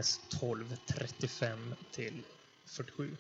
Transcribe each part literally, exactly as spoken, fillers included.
Johannes tolv, trettiofem till fyrtiosju.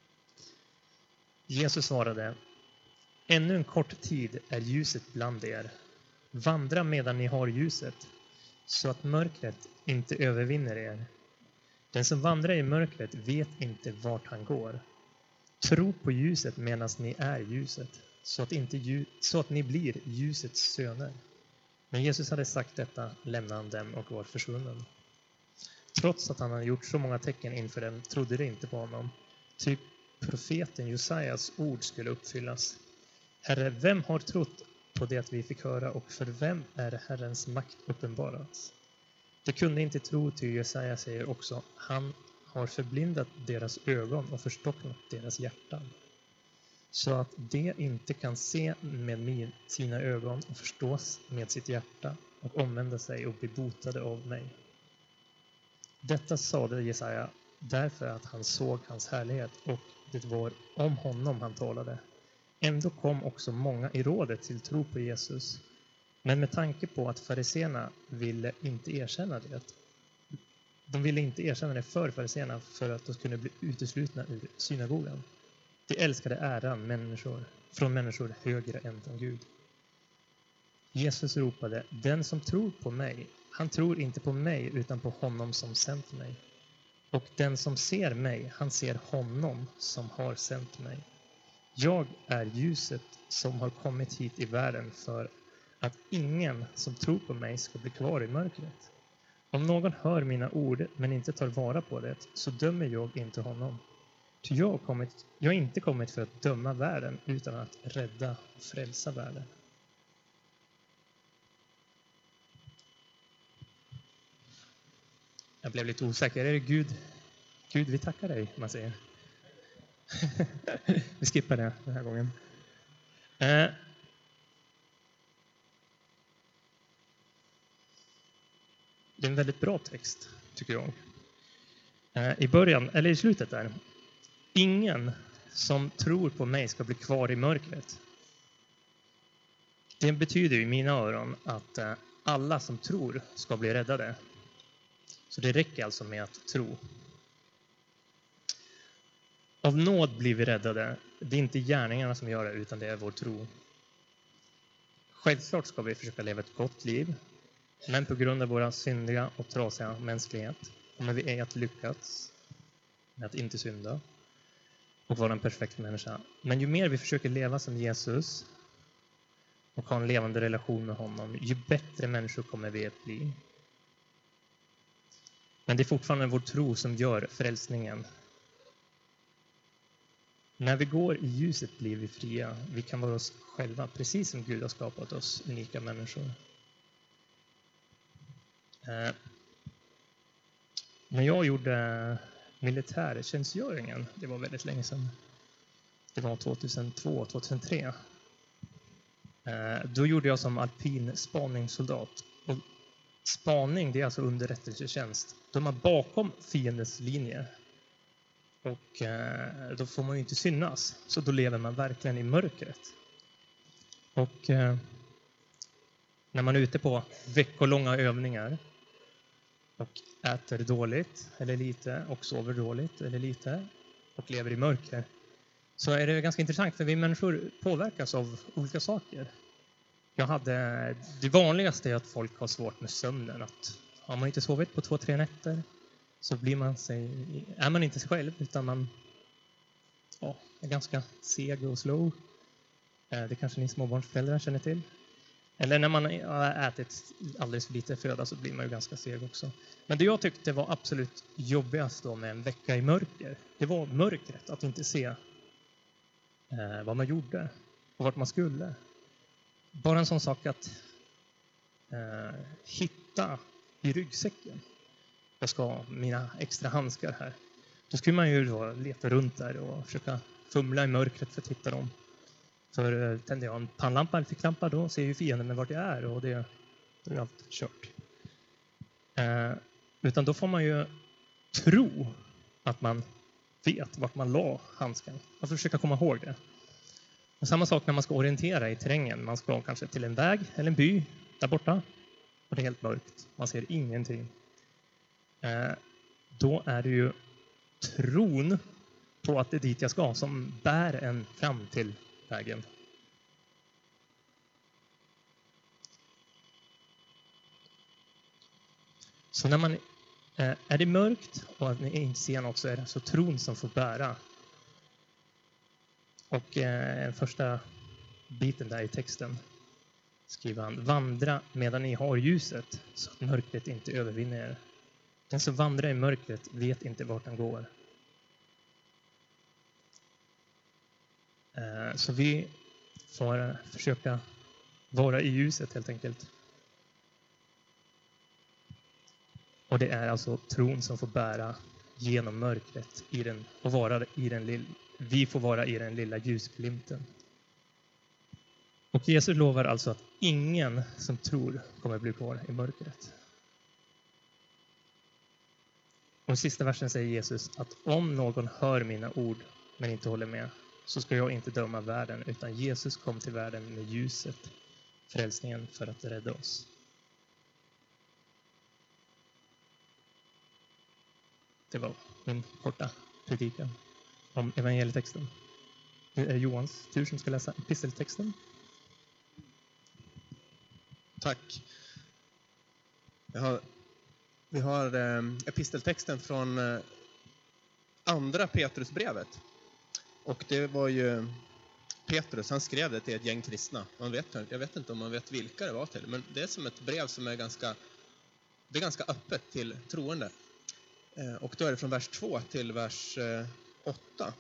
Jesus svarade: ännu en kort tid är ljuset bland er. Vandra medan ni har ljuset, så att mörkret inte övervinner er. Den som vandrar i mörkret vet inte vart han går. Tro på ljuset medan ni är ljuset, så att, inte ljus, så att ni blir ljusets söner. När Jesus hade sagt detta lämnade han dem och var försvunnen. Trots att han hade gjort så många tecken inför dem trodde de inte på honom. Typ profeten Jesajas ord skulle uppfyllas. Herre, vem har trott på det att vi fick höra, och för vem är Herrens makt uppenbarats? De kunde inte tro, till Jesaja säger också: han har förblindat deras ögon och förstocknat deras hjärtan, så att de inte kan se med sina ögon och förstås med sitt hjärta och omvända sig och bli botade av mig. Detta sade Jesaja därför att han såg hans härlighet, och det var om honom han talade. Ändå kom också många i rådet till tro på Jesus. Men med tanke på att fariséerna ville inte erkänna det. De ville inte erkänna det för fariséerna för att de kunde bli uteslutna ur synagogan. De älskade äran människor, från människor högre än från Gud. Jesus ropade: den som tror på mig, han tror inte på mig utan på honom som sänt mig. Och den som ser mig, han ser honom som har sänt mig. Jag är ljuset som har kommit hit i världen för att ingen som tror på mig ska bli kvar i mörkret. Om någon hör mina ord men inte tar vara på det, så dömer jag inte honom. Ty jag har, kommit, jag har inte kommit för att döma världen utan att rädda och frälsa världen. Jag blev lite osäker. Är det Gud? Gud, vi tackar dig, man säger. Vi skippar det den här gången. Eh. Det är en väldigt bra text, tycker jag. Eh, I början, eller i slutet där. Ingen som tror på mig ska bli kvar i mörkret. Det betyder i mina öron att eh, alla som tror ska bli räddade. Så det räcker alltså med att tro. Av nåd blir vi räddade. Det är inte gärningarna som gör det, utan det är vår tro. Självklart ska vi försöka leva ett gott liv. Men på grund av våra syndiga och trasiga mänsklighet kommer vi ej att lyckas med att inte synda och vara en perfekt människa. Men ju mer vi försöker leva som Jesus och ha en levande relation med honom, ju bättre människor kommer vi att bli. Men det är fortfarande vår tro som gör frälsningen. När vi går i ljuset blir vi fria. Vi kan vara oss själva, precis som Gud har skapat oss, unika människor. Eh, när jag gjorde militärtjänstgöringen, det var väldigt länge sedan. Det var tjugohundratvå tjugohundratre. Eh, då gjorde jag som alpin spaningssoldat. Och spaning, det är alltså underrättelsetjänst. De är bakom fiendens linje. Och eh, då får man ju inte synas. Så då lever man verkligen i mörkret. Och eh, när man är ute på veckolånga övningar och äter dåligt eller lite och sover dåligt eller lite och lever i mörker, så är det ganska intressant, för vi människor påverkas av olika saker. Jag hade, det vanligaste är att folk har svårt med sömnen. Att har man inte sovit på två, tre nätter så blir man sig, är man inte sig själv, utan man ja, är ganska seg och slow. Det kanske ni småbarnsföräldrar känner till. Eller när man har ätit alldeles för lite föda så blir man ju ganska seg också. Men det jag tyckte var absolut jobbigast då med en vecka i mörker, det var mörkret, att inte se eh, vad man gjorde och vart man skulle. Bara en sån sak att eh, hitta i ryggsäcken. Jag ska ha mina extra handskar här. Då skulle man ju då leta runt där och försöka fumla i mörkret för att hitta dem. För tänder jag en pannlampa eller ficklampa, då ser ju fienden med vart jag är, och det, det är allt kört. Eh, utan då får man ju tro att man vet vart man la handsken. Man får försöka komma ihåg det. Och samma sak när man ska orientera i terrängen. Man ska kanske till en väg eller en by där borta. Och det är helt mörkt. Man ser ingenting. Eh, då är det ju tron på att det är dit jag ska som bär en fram till vägen. Så när man är det mörkt och att ni inte ser något, så är det så tron som får bära. Och eh, första biten där i texten skriver han: vandra medan ni har ljuset, så att mörkret inte övervinner er. Den som vandrar i mörkret vet inte vart han går. Eh, så vi får försöka vara i ljuset helt enkelt. Och det är alltså tron som får bära genom mörkret i den, och vara i den lilla, vi får vara i den lilla ljusglimten. Och Jesus lovar alltså att ingen som tror kommer bli kvar i mörkret. Och i sista versen säger Jesus att om någon hör mina ord men inte håller med, så ska jag inte döma världen, utan Jesus kom till världen med ljuset, frälsningen, för att rädda oss. Det var min korta predikan om evangelietexten. Nu är det Johans tur som ska läsa episteltexten. Tack. Jag har, vi har eh, episteltexten från eh, andra Petrusbrevet. Och det var ju Petrus, han skrev det till ett gäng kristna. Man vet, jag vet inte om man vet vilka det var till, men det är som ett brev som är ganska, det är ganska öppet till troende. Och då är det från vers två till vers åtta.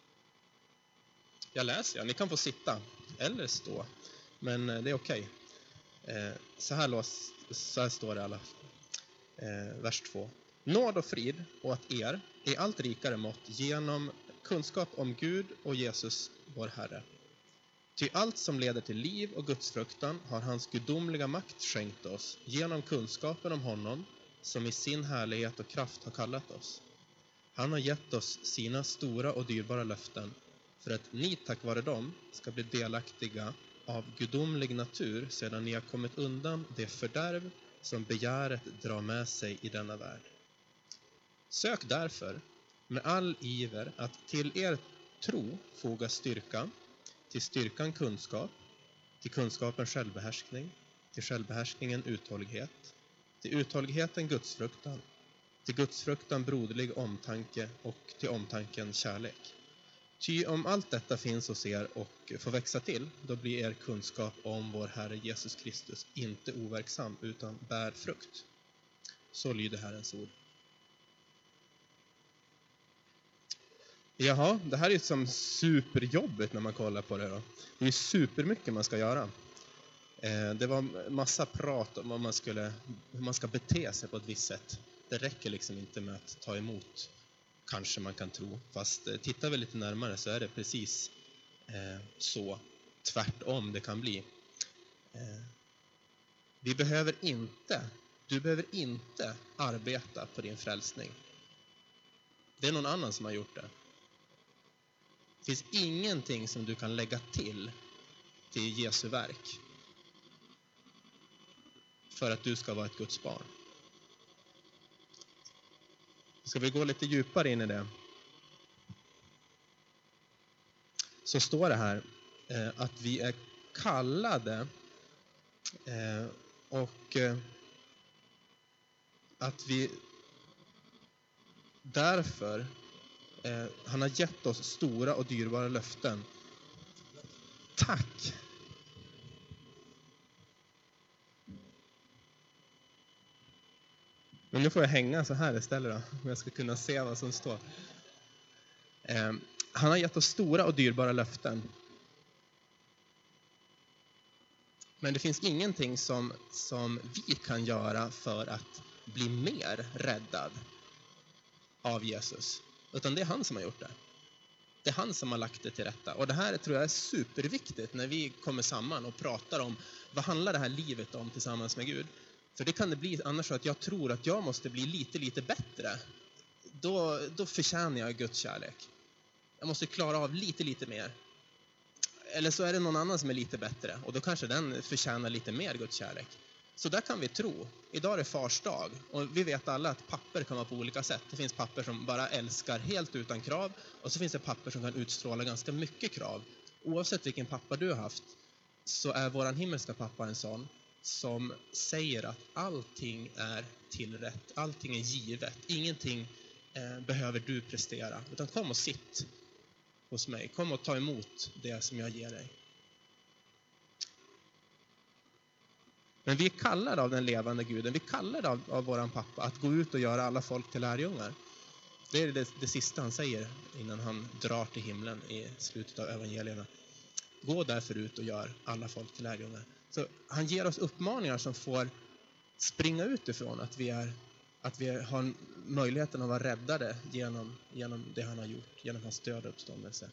Jag läser, ja. Ni kan få sitta eller stå, men det är okej. Så här, lås, så här står det alla. Vers två. Nåd och frid åt er i allt rikare mått genom kunskap om Gud och Jesus vår Herre. Ty allt som leder till liv och gudsfruktan har hans gudomliga makt skänkt oss genom kunskapen om honom, som i sin härlighet och kraft har kallat oss. Han har gett oss sina stora och dyrbara löften för att ni tack vare dem ska bli delaktiga av gudomlig natur sedan ni har kommit undan det fördärv som begäret drar med sig i denna värld. Sök därför med all iver att till er tro foga styrka, till styrkan kunskap, till kunskapen självbehärskning, till självbehärskningen uthållighet, till uthålligheten gudsfruktan, till gudsfruktan broderlig omtanke och till omtanken kärlek. Ty om allt detta finns hos er och får växa till, då blir er kunskap om vår Herre Jesus Kristus inte overksam utan bär frukt. Så lyder Herrens ord. Jaha, det här är ju som superjobbigt när man kollar på det då. Det är supermycket man ska göra. Det var massa prat om vad man skulle, hur man ska bete sig på ett visst sätt. Det räcker liksom inte med att ta emot, kanske man kan tro. Fast tittar vi lite närmare så är det precis eh, så tvärtom det kan bli. Eh, vi behöver inte, du behöver inte arbeta på din frälsning. Det är någon annan som har gjort det. Det finns ingenting som du kan lägga till till Jesu verk för att du ska vara ett Guds barn. Ska vi gå lite djupare in i det? Så står det här eh, att vi är kallade eh, och eh, att vi därför eh, han har gett oss stora och dyrbara löften. Tack! Men nu får jag hänga så här istället då, om jag ska kunna se vad som står. Eh, han har gett oss stora och dyrbara löften. Men det finns ingenting som, som vi kan göra för att bli mer räddad av Jesus. Utan det är han som har gjort det. Det är han som har lagt det till rätta. Och det här tror jag är superviktigt när vi kommer samman och pratar om vad handlar det här livet om tillsammans med Gud. För det kan det bli annars så att jag tror att jag måste bli lite, lite bättre. Då, då förtjänar jag Guds kärlek. Jag måste klara av lite, lite mer. Eller så är det någon annan som är lite bättre. Och då kanske den förtjänar lite mer Guds kärlek. Så där kan vi tro. Idag är det fars dag och vi vet alla att papper kan vara på olika sätt. Det finns papper som bara älskar helt utan krav och så finns det papper som kan utstråla ganska mycket krav. Oavsett vilken pappa du har haft så är våran himmelska pappa en sån som säger att allting är tillrätt, allting är givet, ingenting eh, behöver du prestera, utan kom och sitt hos mig, kom och ta emot det som jag ger dig. Men vi är kallade av den levande guden, vi är kallade av, av våran pappa att gå ut och göra alla folk till lärjungar. Det är det, det sista han säger innan han drar till himlen i slutet av evangelierna. Gå därför ut och gör alla folk till lärjungar. Så han ger oss uppmaningar som får springa utifrån att vi, är, att vi har möjligheten att vara räddade genom, genom det han har gjort, genom hans död och uppståndelse.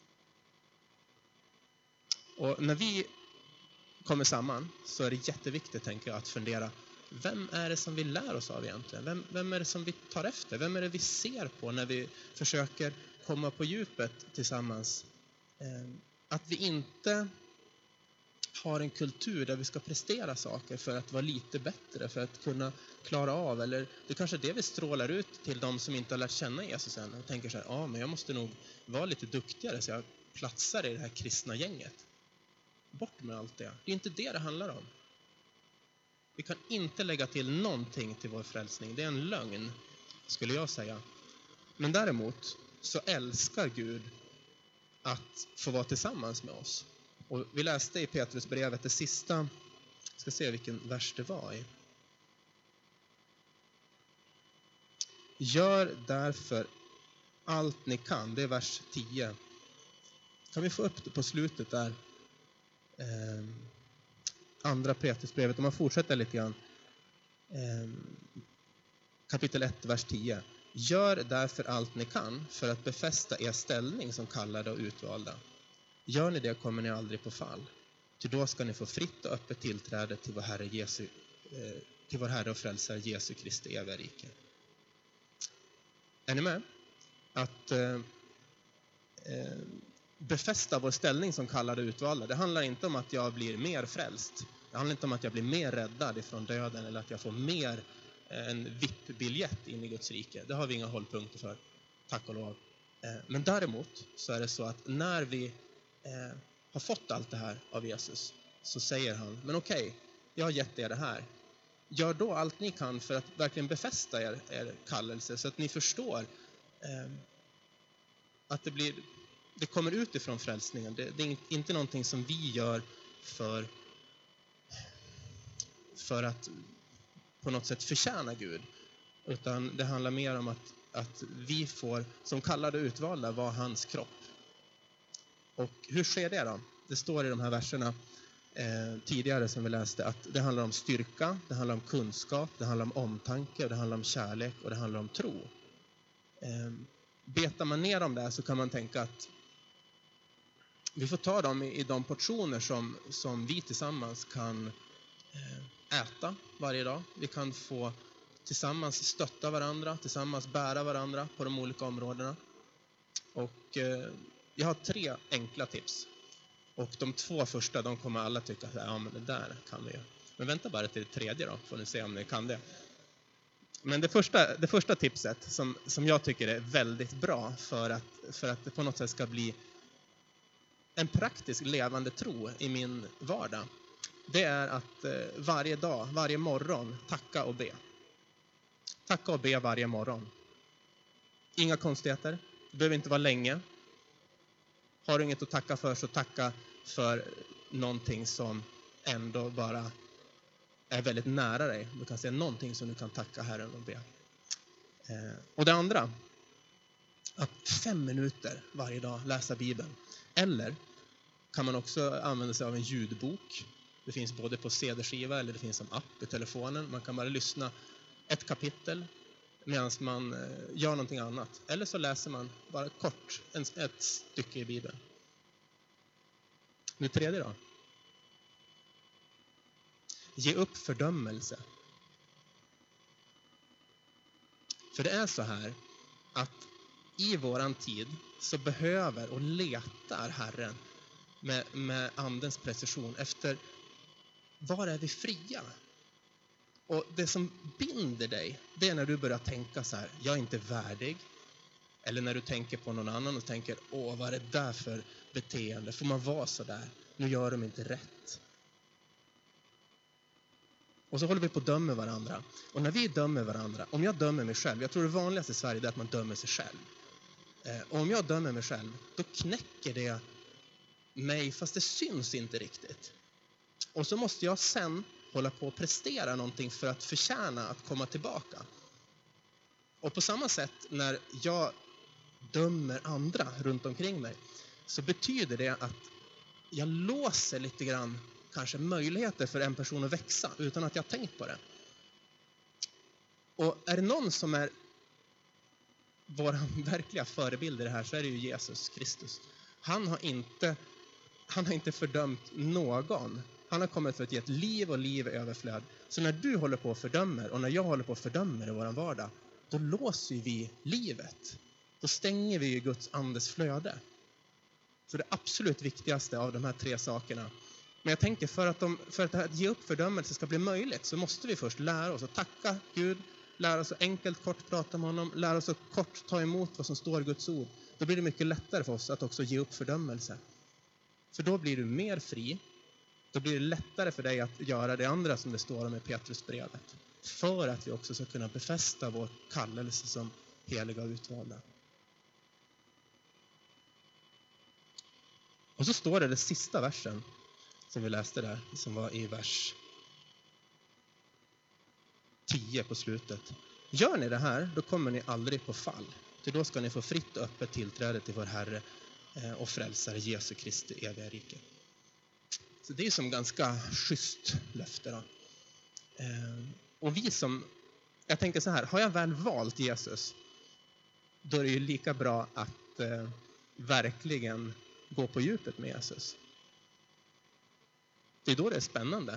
Och när vi kommer samman så är det jätteviktigt, tänker jag, att fundera: vem är det som vi lär oss av egentligen? Vem, vem är det som vi tar efter? Vem är det vi ser på när vi försöker komma på djupet tillsammans? Eh, att vi inte har en kultur där vi ska prestera saker för att vara lite bättre, för att kunna klara av. Eller det kanske är det vi strålar ut till de som inte har lärt känna Jesus än och tänker så här: ja, men jag måste nog vara lite duktigare så jag platsar i det här kristna gänget. Bort med allt det. Det är inte det det handlar om. Vi kan inte lägga till någonting till vår frälsning. Det är en lögn, skulle jag säga. Men däremot så älskar Gud att få vara tillsammans med oss. Och vi läste i Petrusbrevet det sista, jag ska se vilken vers det var i. Gör därför allt ni kan, det är vers tio. Kan vi få upp det på slutet där? Eh, andra Petrusbrevet, om man fortsätter lite grann. Eh, kapitel ett, vers tio. Gör därför allt ni kan för att befästa er ställning som kallade och utvalda. Gör ni det kommer ni aldrig på fall. Till då ska ni få fritt och öppet tillträde till vår Herre, Jesu, eh, till vår Herre och frälsare Jesu Kristi eviga rike. Är ni med? Att eh, eh, befästa vår ställning som kallade och utvalda. Det handlar inte om att jag blir mer frälst. Det handlar inte om att jag blir mer räddad ifrån döden eller att jag får mer eh, en V I P-biljett in i Guds rike. Det har vi inga hållpunkter för, tack och lov. Eh, men däremot så är det så att när vi eh, har fått allt det här av Jesus så säger han: men okej, okay, jag har gett er det här. Gör då allt ni kan för att verkligen befästa er, er kallelse så att ni förstår eh, att det blir... Det kommer utifrån frälsningen. Det, det är inte någonting som vi gör för, för att på något sätt förtjäna Gud. Utan det handlar mer om att, att vi får, som kallade och utvalda, vara hans kropp. Och hur sker det då? Det står i de här verserna eh, tidigare som vi läste att det handlar om styrka, det handlar om kunskap, det handlar om omtanke, det handlar om kärlek och det handlar om tro. Eh, betar man ner om det här så kan man tänka att vi får ta dem i, i de portioner som, som vi tillsammans kan eh, äta varje dag. Vi kan få tillsammans stötta varandra, tillsammans bära varandra på de olika områdena. Och eh, jag har tre enkla tips. Och de två första, de kommer alla tycka att ja, men det där kan vi ju. Men vänta bara till det tredje då, får ni se om ni kan det. Men det första, det första tipset som, som jag tycker är väldigt bra för att, för att det på något sätt ska bli en praktisk levande tro i min vardag. Det är att eh, varje dag, varje morgon tacka och be. Tacka och be varje morgon. Inga konstigheter. Det behöver inte vara länge. Har du inget att tacka för så tacka för någonting som ändå bara är väldigt nära dig. Du kan säga någonting som du kan tacka Herren och be. Eh, och det andra, att fem minuter varje dag läsa Bibeln. Eller kan man också använda sig av en ljudbok. Det finns både på C D-skiva eller det finns som app i telefonen. Man kan bara lyssna ett kapitel medan man eh, gör någonting annat. Eller så läser man bara kort en, ett stycke i Bibeln. Nu tredje då. Ge upp fördömelse. För det är så här att i våran tid så behöver och letar Herren med, med andens precision efter var är vi fria? Och det som binder dig, det är när du börjar tänka så här, jag är inte värdig. Eller när du tänker på någon annan och tänker, åh, vad är det där för beteende? Får man vara så där? Nu gör de inte rätt. Och så håller vi på att döma varandra. Och när vi dömer varandra, om jag dömer mig själv, jag tror det vanligaste i Sverige är att man dömer sig själv. Eh, och om jag dömer mig själv, då knäcker det mig, fast det syns inte riktigt. Och så måste jag sen hålla på att prestera någonting för att förtjäna att komma tillbaka. Och på samma sätt när jag dömer andra runt omkring mig, så betyder det att jag låser lite grann kanske möjligheter för en person att växa utan att jag tänkt på det. Och är det någon som är vår verkliga förebild i det här, så är det ju Jesus Kristus. Han har inte, han har inte fördömt någon. Han har kommit för att ge ett liv och liv i överflöd. Så när du håller på och fördömer och när jag håller på och fördömer i vår vardag, då låser vi livet. Då stänger vi Guds andes flöde. Så det absolut viktigaste av de här tre sakerna. Men jag tänker för att, de, för att det här, att ge upp fördömelse ska bli möjligt, så måste vi först lära oss att tacka Gud, lära oss att enkelt kort prata med honom, lära oss att kort ta emot vad som står i Guds ord. Då blir det mycket lättare för oss att också ge upp fördömelse. För då blir du mer fri. Då blir det lättare för dig att göra det andra som det står om i Petrusbrevet. För att vi också ska kunna befästa vår kallelse som heliga och utvalda. Och så står det det sista versen som vi läste där, som var i vers tio på slutet. Gör ni det här, då kommer ni aldrig på fall. Till då ska ni få fritt och öppet tillträde till vår Herre och frälsare Jesu Kristi eviga rike. Så det är som ganska schysst löfte då. Och vi som, jag tänker så här, har jag väl valt Jesus, då är det ju lika bra att eh, verkligen gå på djupet med Jesus. Det är då det är spännande.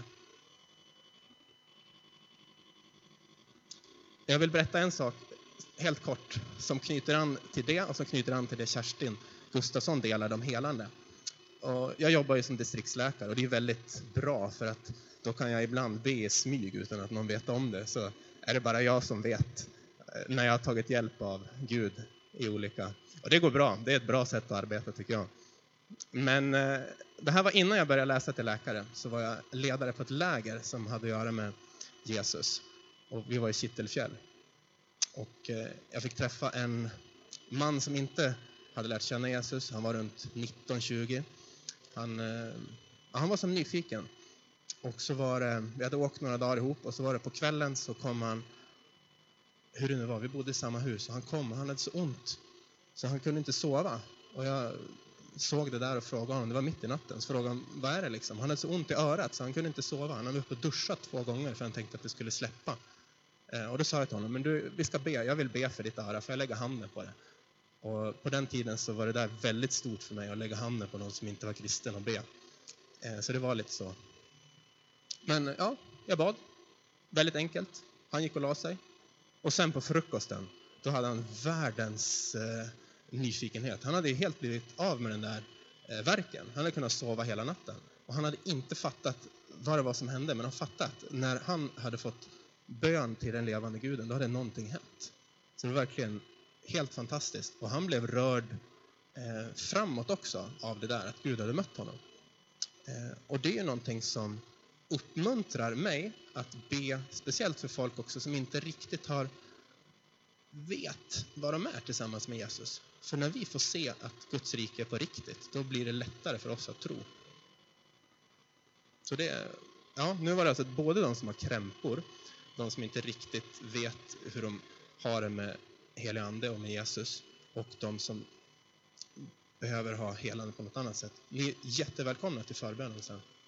Jag vill berätta en sak helt kort som knyter an till det och som knyter an till det Kerstin Gustafsson delade om helande. Och jag jobbar ju som distriktsläkare och det är väldigt bra, för att då kan jag ibland be i smyg utan att någon vet om det. Så är det bara jag som vet när jag har tagit hjälp av Gud i olika. Och det går bra, det är ett bra sätt att arbeta tycker jag. Men eh, det här var innan jag började läsa till läkare, så var jag ledare på ett läger som hade att göra med Jesus. Och vi var i Kittelfjäll. Och eh, jag fick träffa en man som inte hade lärt känna Jesus. Han var runt nitton tjugo. Han, eh, han var som nyfiken. Och så var det, vi hade åkt några dagar ihop, och så var det på kvällen så kom han, hur det nu var, vi bodde i samma hus, och han kom och han hade så ont så han kunde inte sova. Och jag såg det där och frågade honom, det var mitt i natten, så frågade han, vad är det liksom? Han hade så ont i örat så han kunde inte sova. Han hade uppe och duschat två gånger för han tänkte att det skulle släppa. Eh, och då sa jag till honom, men du, vi ska be, jag vill be för ditt öra, för jag lägger handen på det. Och på den tiden så var det där väldigt stort för mig att lägga handen på någon som inte var kristen och be. Eh, så det var lite så. Men ja, jag bad. Väldigt enkelt. Han gick och la sig. Och sen på frukosten, då hade han världens eh, nyfikenhet. Han hade ju helt blivit av med den där eh, verken. Han hade kunnat sova hela natten. Och han hade inte fattat vad det var som hände. Men han fattade att när han hade fått bön till den levande guden, då hade någonting hänt. Så det var verkligen helt fantastiskt. Och han blev rörd eh, framåt också av det där, att Gud hade mött honom. Eh, och det är ju någonting som uppmuntrar mig att be, speciellt för folk också som inte riktigt har vet vad de är tillsammans med Jesus. För när vi får se att Guds rike är på riktigt, då blir det lättare för oss att tro. Så det, ja, nu var det alltså både de som har krämpor, de som inte riktigt vet hur de har det med helig ande och med Jesus, och de som behöver ha helande på något annat sätt. Ni är jättevälkomna till förbönen sen.